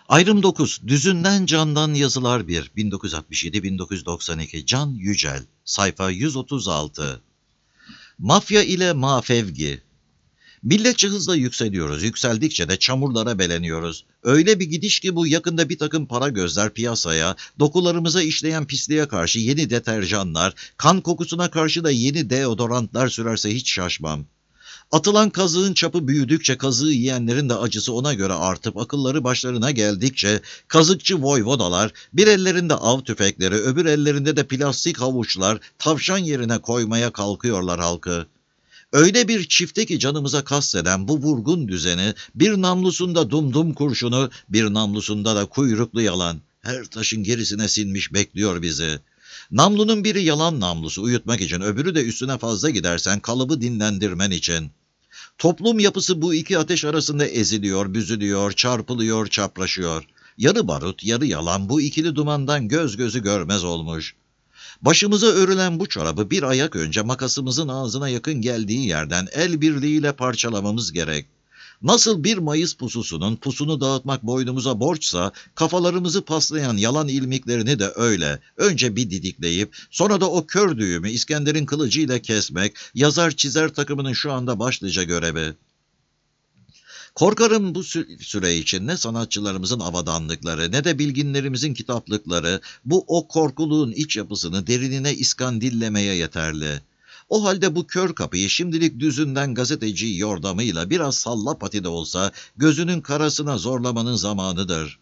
Ayrım 9. Düzünden Candan Yazılar 1. 1967-1992. Can Yücel. Sayfa 136. Mafya ile mafevgi. Milletçe hızla yükseliyoruz. Yükseldikçe de çamurlara beleniyoruz. Öyle bir gidiş ki bu yakında bir takım para gözler piyasaya, dokularımıza işleyen pisliğe karşı yeni deterjanlar, kan kokusuna karşı da yeni deodorantlar sürerse hiç şaşmam. Atılan kazığın çapı büyüdükçe kazığı yiyenlerin de acısı ona göre artıp akılları başlarına geldikçe kazıkçı voyvodalar bir ellerinde av tüfekleri öbür ellerinde de plastik havuçlar tavşan yerine koymaya kalkıyorlar halkı. Öyle bir çifte ki canımıza kasteden bu vurgun düzeni bir namlusunda dumdum kurşunu bir namlusunda da kuyruklu yalan her taşın gerisine sinmiş bekliyor bizi. Namlunun biri yalan namlusu uyutmak için öbürü de üstüne fazla gidersen kalıbı dinlendirmen için. Toplum yapısı bu iki ateş arasında eziliyor, büzülüyor, çarpılıyor, çapraşıyor. Yarı barut, yarı yalan bu ikili dumandan göz gözü görmez olmuş. Başımıza örülen bu çorabı bir ayak önce makasımızın ağzına yakın geldiği yerden el birliğiyle parçalamamız gerek. Nasıl bir Mayıs pususunun pusunu dağıtmak boynumuza borçsa, kafalarımızı paslayan yalan ilmiklerini de öyle. Önce bir didikleyip, sonra da o kör düğümü İskender'in kılıcıyla kesmek, yazar çizer takımının şu anda başlıca görevi. Korkarım bu süre için ne sanatçılarımızın avadanlıkları ne de bilginlerimizin kitaplıkları bu o korkuluğun iç yapısını derinine iskandillemeye yeterli. O halde bu kör kapıyı şimdilik düzünden gazeteci yordamıyla biraz salla pati de olsa gözünün karasına zorlamanın zamanıdır.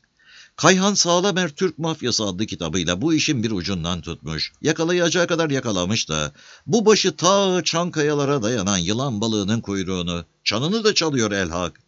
Kayhan Sağlamer Türk Mafyası adlı kitabıyla bu işin bir ucundan tutmuş. Yakalayacağı kadar yakalamış da bu başı ta Çankayalara dayanan yılan balığının kuyruğunu, çanını da çalıyor elhak.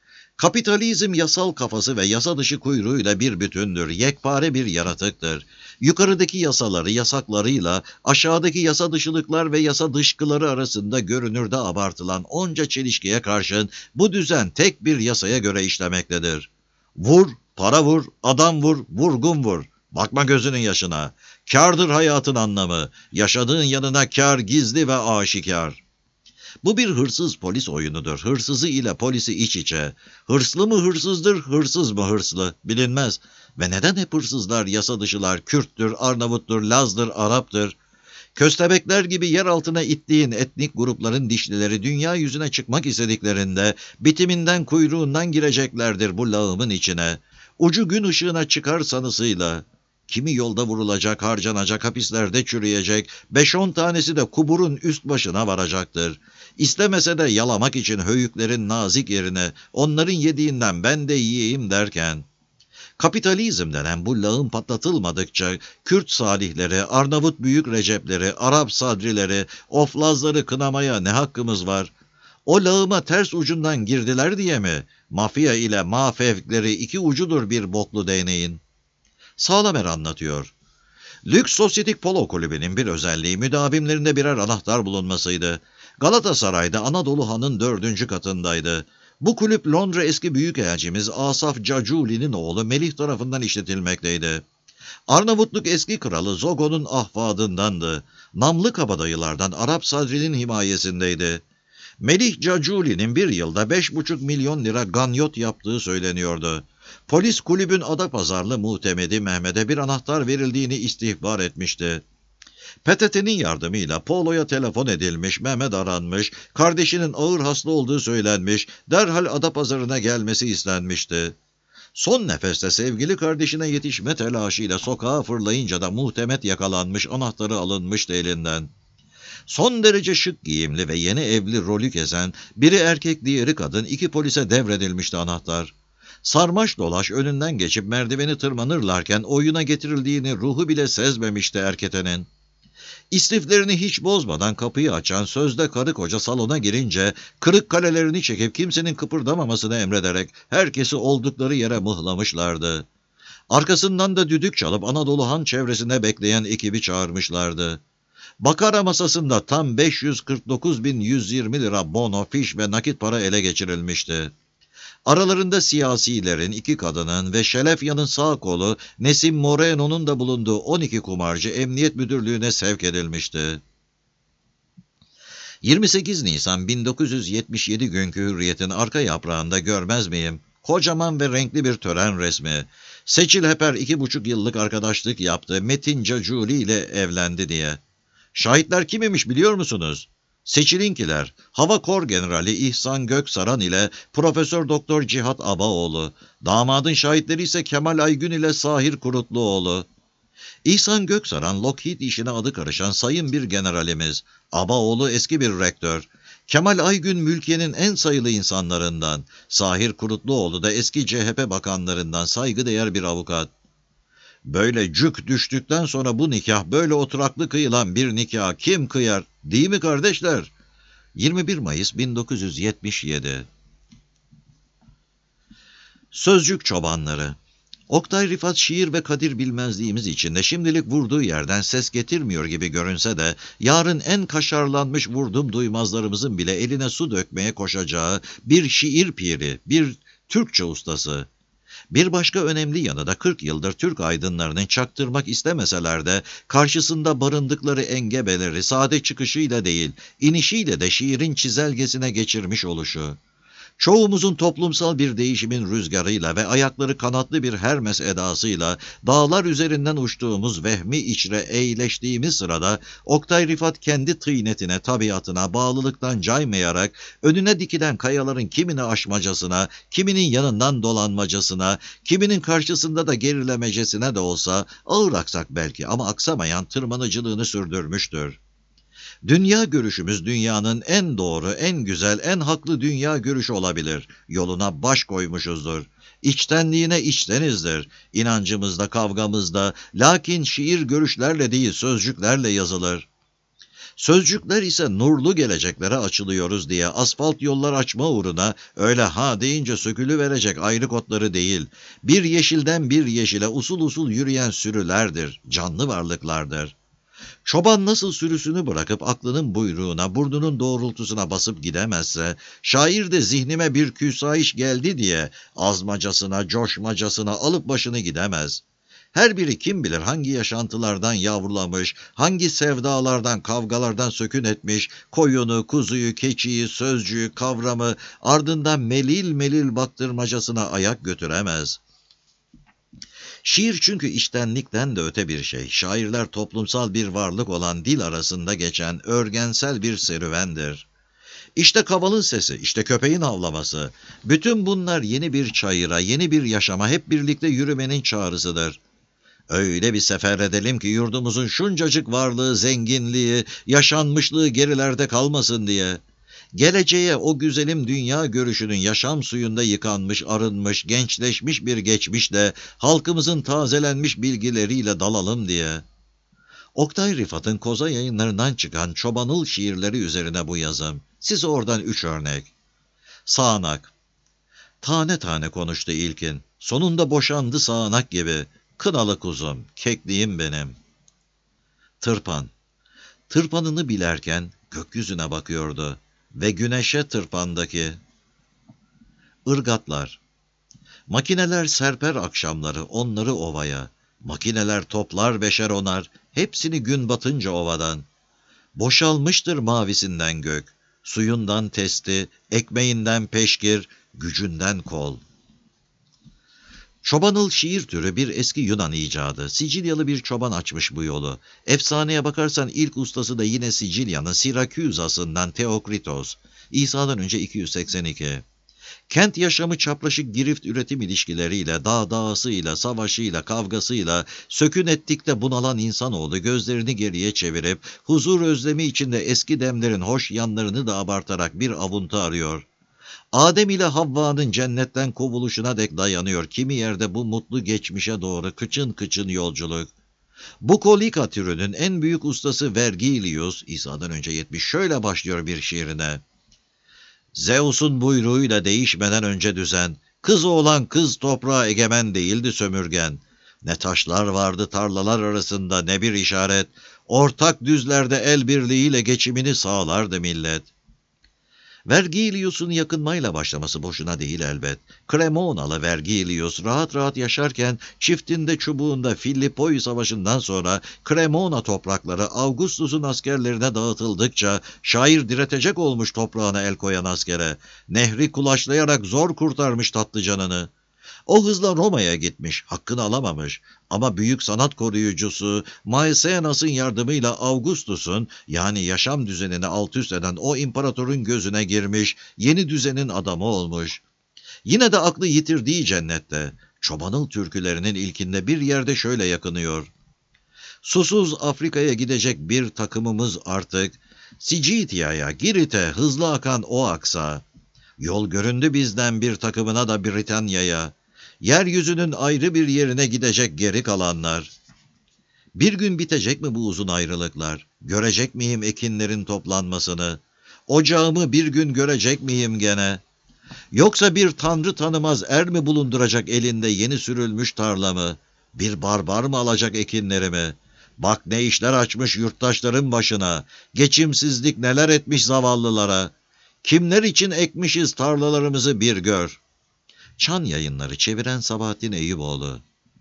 Kapitalizm yasal kafası ve yasa dışı kuyruğuyla bir bütündür, yekpare bir yaratıktır. Yukarıdaki yasaları, yasaklarıyla aşağıdaki yasa dışılıklar ve yasa dışkıları arasında görünürde abartılan onca çelişkiye karşın bu düzen tek bir yasaya göre işlemektedir. Vur, para vur, adam vur, vurgun vur. Bakma gözünün yaşına. Kârdır hayatın anlamı. Yaşadığın yanına kâr gizli ve aşikar. Bu bir hırsız polis oyunudur. Hırsızı ile polisi iç içe. Hırslı mı hırsızdır, hırsız mı hırslı? Bilinmez. Ve neden hep hırsızlar, yasa dışılar, Kürttür, Arnavuttur, Laz'dır, Arap'tır? Köstebekler gibi yer altına ittiğin etnik grupların dişlileri dünya yüzüne çıkmak istediklerinde bitiminden kuyruğundan gireceklerdir bu lağımın içine. Ucu gün ışığına çıkar sanısıyla. Kimi yolda vurulacak, harcanacak, hapislerde çürüyecek, 5-10 tanesi de kuburun üst başına varacaktır. İstemese de yalamak için höyüklerin nazik yerine onların yediğinden ben de yiyeyim derken. Kapitalizm denen bu lağım patlatılmadıkça Kürt salihleri, Arnavut büyük recepleri, Arap sadrileri, oflazları kınamaya ne hakkımız var? O lağıma ters ucundan girdiler diye mi? Mafya ile mafevkleri iki ucudur bir boklu değneğin. Sağlamer anlatıyor. Lüks Sosyetik Polo Kulübü'nün bir özelliği müdavimlerinde birer anahtar bulunmasıydı. Galatasaray'da Anadolu Han'ın 4. katındaydı. Bu kulüp Londra eski büyükelçimiz Asaf Caculi'nin oğlu Melih tarafından işletilmekteydi. Arnavutluk eski kralı Zogo'nun ahvadındandı. Namlı kabadayılardan Arap Sadri'nin himayesindeydi. Melih Caculi'nin bir yılda 5,5 milyon lira ganyot yaptığı söyleniyordu. Polis kulübün Adapazarlı muhtemedi Mehmet'e bir anahtar verildiğini istihbar etmişti. PTT'nin yardımıyla Polo'ya telefon edilmiş, Mehmet aranmış, kardeşinin ağır hasta olduğu söylenmiş, derhal Adapazarı'na gelmesi istenmişti. Son nefeste sevgili kardeşine yetişme telaşıyla sokağa fırlayınca da muhtemet yakalanmış, anahtarı alınmıştı elinden. Son derece şık giyimli ve yeni evli rolü gezen, biri erkek diğeri kadın 2 polise devredilmişti anahtar. Sarmaş dolaş önünden geçip merdiveni tırmanırlarken oyuna getirildiğini ruhu bile sezmemişti erketenin. İstiflerini hiç bozmadan kapıyı açan sözde karı koca salona girince kırık kalelerini çekip kimsenin kıpırdamamasını emrederek herkesi oldukları yere mıhlamışlardı. Arkasından da düdük çalıp Anadolu Han çevresinde bekleyen ekibi çağırmışlardı. Bakara masasında tam 549.120 lira bono, fiş ve nakit para ele geçirilmişti. Aralarında siyasilerin, 2 kadının ve Şelefya'nın sağ kolu Nesim Moreno'nun da bulunduğu 12 kumarcı emniyet müdürlüğüne sevk edilmişti. 28 Nisan 1977 günkü Hürriyet'in arka yaprağında görmez miyim? Kocaman ve renkli bir tören resmi. Seçil Heper 2,5 yıllık arkadaşlık yaptı. Metin Caculi ile evlendi diye. Şahitler kim imiş biliyor musunuz? Seçilinkiler, Hava Kor Generali İhsan Göksaran ile Profesör Doktor Cihat Abaoğlu. Damadın şahitleri ise Kemal Aygün ile Sahir Kurutluoğlu. İhsan Göksaran, Lockheed işine adı karışan sayın bir generalimiz. Abaoğlu eski bir rektör. Kemal Aygün mülkiyenin en sayılı insanlarından. Sahir Kurutluoğlu da eski CHP bakanlarından saygıdeğer bir avukat. Böyle cük düştükten sonra bu nikah, böyle oturaklı kıyılan bir nikah kim kıyar? Değil mi kardeşler? 21 Mayıs 1977. Sözcük çobanları. Oktay Rifat şiir ve kadir bilmezliğimiz içinde şimdilik vurduğu yerden ses getirmiyor gibi görünse de yarın en kaşarlanmış vurdum duymazlarımızın bile eline su dökmeye koşacağı bir şiir piri, bir Türkçe ustası. Bir başka önemli yanı da 40 yıldır Türk aydınlarının çaktırmak istemeseler de karşısında barındıkları engebeleri sade çıkışıyla değil, inişiyle de şiirin çizelgesine geçirmiş oluşu. Çoğumuzun toplumsal bir değişimin rüzgarıyla ve ayakları kanatlı bir Hermes edasıyla dağlar üzerinden uçtuğumuz vehmi içre eğleştiğimiz sırada Oktay Rifat kendi tıynetine, tabiatına bağlılıktan caymayarak önüne dikilen kayaların kimini aşmacasına, kiminin yanından dolanmacasına, kiminin karşısında da gerilemecesine de olsa ağır aksak belki ama aksamayan tırmanıcılığını sürdürmüştür. Dünya görüşümüz dünyanın en doğru, en güzel, en haklı dünya görüşü olabilir. Yoluna baş koymuşuzdur. İçtenliğine içtenizdir. İnancımızda, kavgamızda, lakin şiir görüşlerle değil, sözcüklerle yazılır. Sözcükler ise nurlu geleceklere açılıyoruz diye asfalt yollar açma uğruna öyle ha deyince sökülüverecek ayrık otları değil, bir yeşilden bir yeşile usul usul yürüyen sürülerdir, canlı varlıklardır. Çoban nasıl sürüsünü bırakıp aklının buyruğuna, burnunun doğrultusuna basıp gidemezse, şair de zihnime bir küsayiş geldi diye azmacasına, coşmacasına alıp başını gidemez. Her biri kim bilir hangi yaşantılardan yavrulamış, hangi sevdalardan, kavgalardan sökün etmiş, koyunu, kuzuyu, keçiyi, sözcüğü, kavramı ardından melil melil baktırmacasına ayak götüremez. Şiir çünkü içtenlikten de öte bir şey. Şairler toplumsal bir varlık olan dil arasında geçen örgensel bir serüvendir. İşte kavalın sesi, işte köpeğin havlaması. Bütün bunlar yeni bir çayıra, yeni bir yaşama hep birlikte yürümenin çağrısıdır. Öyle bir sefer edelim ki yurdumuzun şuncacık varlığı, zenginliği, yaşanmışlığı gerilerde kalmasın diye. Geleceğe o güzelim dünya görüşünün yaşam suyunda yıkanmış, arınmış, gençleşmiş bir geçmişle, halkımızın tazelenmiş bilgileriyle dalalım diye. Oktay Rifat'ın Koza Yayınlarından çıkan Çobanıl şiirleri üzerine bu yazım. Size oradan 3 örnek. Sağanak. Tane tane konuştu ilkin. Sonunda boşandı sağanak gibi. Kınalı kuzum, kekliğim benim. Tırpan. Tırpanını bilerken gökyüzüne bakıyordu. Ve güneşe tırpandaki. Irgatlar. Makineler serper akşamları onları ovaya. Makineler toplar beşer onar, hepsini gün batınca ovadan. Boşalmıştır mavisinden gök, suyundan testi, ekmeğinden peşkir, gücünden kol. Çobanıl şiir türü bir eski Yunan icadı. Sicilyalı bir çoban açmış bu yolu. Efsaneye bakarsan ilk ustası da yine Sicilya'nın Siraküzasından Theokritos. İsa'dan önce 282. Kent yaşamı çapraşık girift üretim ilişkileriyle, dağısıyla, savaşıyla, kavgasıyla sökün ettikte bunalan insanoğlu gözlerini geriye çevirip huzur özlemi içinde eski demlerin hoş yanlarını da abartarak bir avuntu arıyor. Adem ile Havva'nın cennetten kovuluşuna dek dayanıyor kimi yerde bu mutlu geçmişe doğru kıçın kıçın yolculuk. Bukolika türünün en büyük ustası Vergilius, İsa'dan önce 70 şöyle başlıyor bir şiirine. Zeus'un buyruğuyla değişmeden önce düzen, kız oğlan kız toprağa egemen değildi sömürgen. Ne taşlar vardı tarlalar arasında ne bir işaret, ortak düzlerde el birliğiyle geçimini sağlardı millet. Vergilius'un yakınmayla başlaması boşuna değil elbet. Cremonalı Vergilius rahat rahat yaşarken çiftinde çubuğunda Philippoi Savaşı'ndan sonra Cremona toprakları Augustus'un askerlerine dağıtıldıkça şair diretecek olmuş toprağına el koyan askere. Nehri kulaçlayarak zor kurtarmış tatlı canını. O hızla Roma'ya gitmiş, hakkını alamamış. Ama büyük sanat koruyucusu Maecenas yardımıyla Augustus'un, yani yaşam düzenini alt üst eden o imparatorun gözüne girmiş, yeni düzenin adamı olmuş. Yine de aklı yitirdiği cennette, çobanıl türkülerinin ilkinde bir yerde şöyle yakınıyor. Susuz Afrika'ya gidecek bir takımımız artık, Sicitya'ya, Girit'e hızlı akan o aksa. Yol göründü bizden bir takımına da Britanya'ya. Yeryüzünün ayrı bir yerine gidecek geri kalanlar. Bir gün bitecek mi bu uzun ayrılıklar? Görecek miyim ekinlerin toplanmasını? Ocağımı bir gün görecek miyim gene? Yoksa bir tanrı tanımaz er mi bulunduracak elinde yeni sürülmüş tarlamı? Bir barbar mı alacak ekinlerimi? Bak ne işler açmış yurttaşların başına. Geçimsizlik neler etmiş zavallılara. Kimler için ekmişiz tarlalarımızı bir gör. Çan Yayınları, çeviren Sabahattin Eyüboğlu.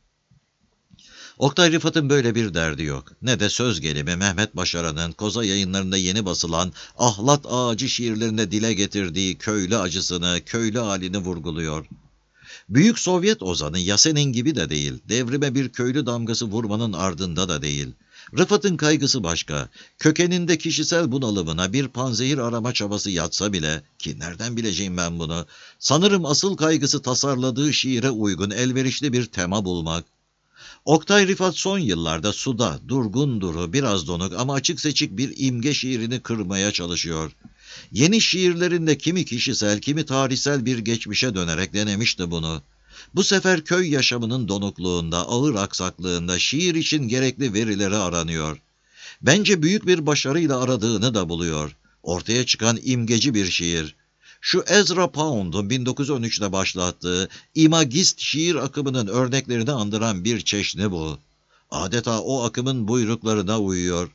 Oktay Rıfat'ın böyle bir derdi yok. Ne de söz gelimi Mehmet Başaran'ın Koza Yayınlarında yeni basılan Ahlat Ağacı şiirlerinde dile getirdiği köylü acısını, köylü halini vurguluyor. Büyük Sovyet ozanı Yasenin gibi de değil, devrime bir köylü damgası vurmanın ardında da değil. Rıfat'ın kaygısı başka. Kökeninde kişisel bunalımına bir panzehir arama çabası yatsa bile, ki nereden bileceğim ben bunu, sanırım asıl kaygısı tasarladığı şiire uygun elverişli bir tema bulmak. Oktay Rıfat son yıllarda suda, durgun duru, biraz donuk ama açık seçik bir imge şiirini kırmaya çalışıyor. Yeni şiirlerinde kimi kişisel, kimi tarihsel bir geçmişe dönerek denemişti bunu. Bu sefer köy yaşamının donukluğunda, ağır aksaklığında şiir için gerekli verileri aranıyor. Bence büyük bir başarıyla aradığını da buluyor. Ortaya çıkan imgeci bir şiir. Şu Ezra Pound'un 1913'te başlattığı imagist şiir akımının örneklerini andıran bir çeşni bu. Adeta o akımın buyruklarına uyuyor.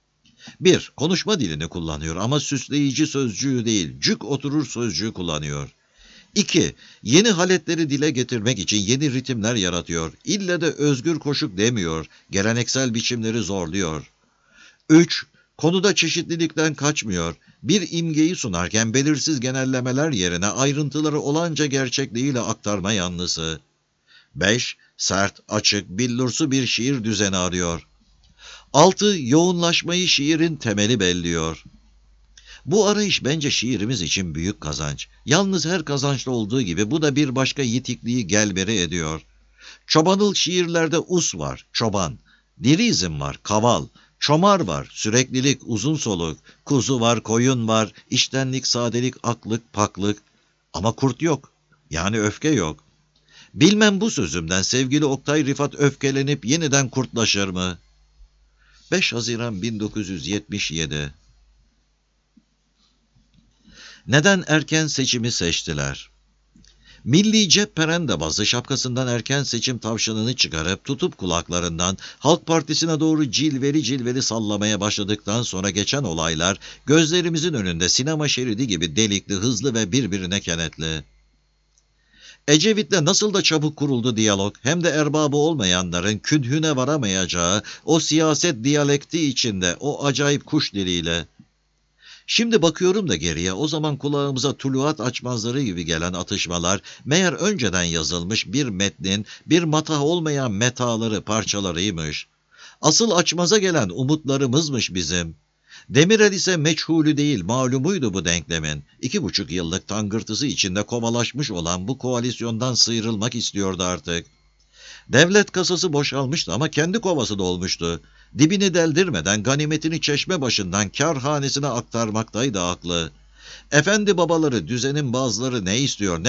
1. Konuşma dilini kullanıyor ama süsleyici sözcüğü değil, cük oturur sözcüğü kullanıyor. 2. Yeni haletleri dile getirmek için yeni ritimler yaratıyor. İlle de özgür koşuk demiyor, geleneksel biçimleri zorluyor. 3. Konuda çeşitlilikten kaçmıyor. Bir imgeyi sunarken belirsiz genellemeler yerine ayrıntıları olanca gerçekliğiyle aktarma yanlısı. 5. Sert, açık, billursu bir şiir düzeni arıyor. 6. Yoğunlaşmayı şiirin temeli belliyor. Bu arayış bence şiirimiz için büyük kazanç. Yalnız her kazançta olduğu gibi bu da bir başka yitikliği gelberi ediyor. Çobanıl şiirlerde us var, çoban. Lirizm var, kaval. Çomar var, süreklilik, uzun soluk. Kuzu var, koyun var, içtenlik, sadelik, aklık, paklık. Ama kurt yok, yani öfke yok. Bilmem bu sözümden sevgili Oktay Rıfat öfkelenip yeniden kurtlaşır mı? 5 Haziran 1977. Neden erken seçimi seçtiler? Milli Cepperende bazı şapkasından erken seçim tavşanını çıkarıp tutup kulaklarından Halk Partisi'ne doğru cilveli cilveli sallamaya başladıktan sonra geçen olaylar gözlerimizin önünde sinema şeridi gibi delikli, hızlı ve birbirine kenetli. Ecevit'le nasıl da çabuk kuruldu diyalog, hem de erbabı olmayanların künhüne varamayacağı o siyaset diyalekti içinde o acayip kuş diliyle. Şimdi bakıyorum da geriye, o zaman kulağımıza tuluat açmazları gibi gelen atışmalar meğer önceden yazılmış bir metnin bir matah olmayan metaları, parçalarıymış. Asıl açmaza gelen umutlarımızmış bizim. Demirel ise meçhulü değil, malumuydu bu denklemin. 2,5 yıllık tangırtısı içinde kovalaşmış olan bu koalisyondan sıyrılmak istiyordu artık. Devlet kasası boşalmıştı ama kendi kovası dolmuştu. Dibini deldirmeden ganimetini çeşme başından kârhanesine aktarmaktaydı aklı. Efendi babaları, düzenin bazıları ne istiyor,